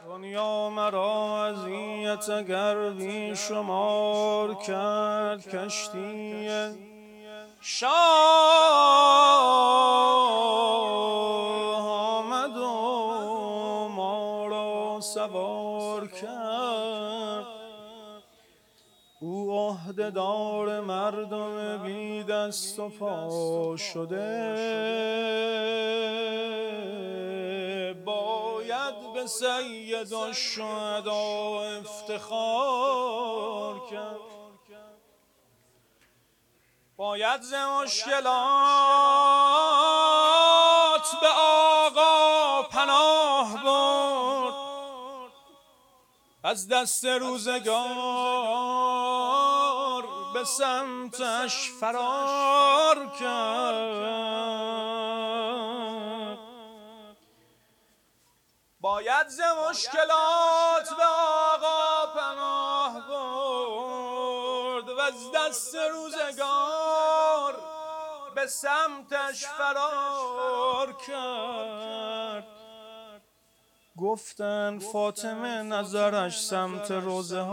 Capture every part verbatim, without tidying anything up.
دنیا مرا اذیت اگر بی شمار کرد کشتی شاه آمد و ما را سوار کرد. او عهده‌دار مردم بی دست و پا شده، باید به سید الشهدا افتخار کرد. باید ز مشکلات به آقا پناه برد، از دست روزگار به سمتش فرار کرد. باید ز مشکلات به آقا پناه برد و از دست روزگار به سمتش فرار کرد. گفتن فاطمه نظرش سمت روزه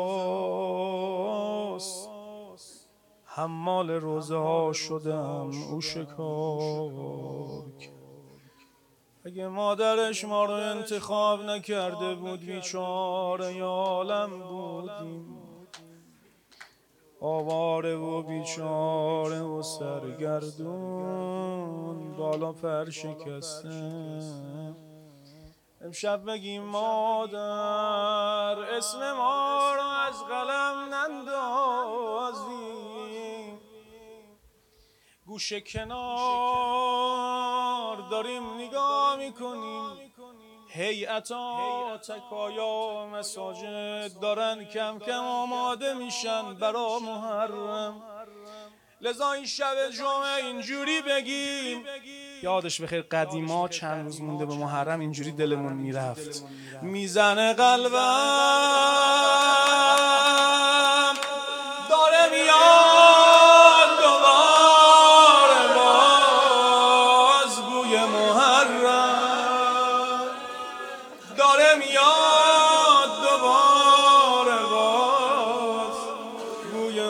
هاست، حمال روزه ها شدم او شکار کرد. اگه مادرش ما رو انتخاب نکرده بود بیچاره عالم بودیم، آواره و بیچاره و سرگردون بالا پر شکسته. امشب بگیم مادر اسم ما رو از قلم نندازیم، گوشه کنار داریم نگاه میکنیم هیئتا تکایا مساجد دارن کم کم آماده میشن برا محرم. لذا این شب جمعه اینجوری بگیم یادش بخیر قدیما چند روز مونده به محرم اینجوری دلمون میرفت. میزنه قلبم داره میاد دوباره باز بوی محرم، داره میاد دوباره باز بوی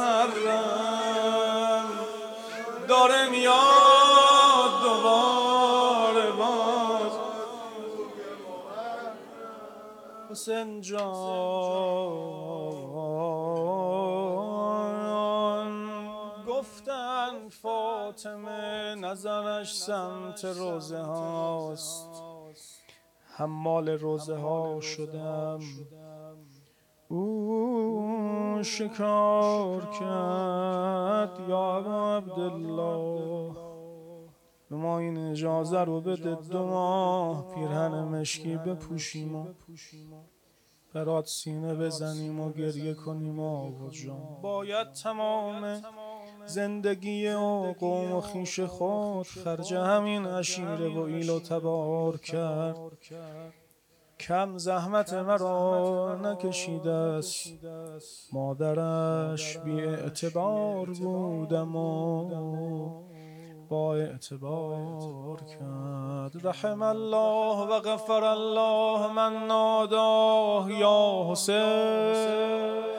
محرم، داره میاد دوباره باز. حسین جان گفتن فاطمه نظرش سمت روزه هاست، حمال روزه ها شدم او شکار کرد. یا ابا عبدالله به ما این اجازه رو بده دو ماه پیرهن مشکی بپوشیم و برات سینه بزنیم و گریه کنیم. آقا جان باید تمام زندگی و قوم و خویش خود خرج همین عشیره و ایل و تبار کرد. کم زحمت مرا نکشیده است، مادرش بی اعتبار بودم و با اعتبار کرد. رحم الله و غفر الله من ناداه یا حسین.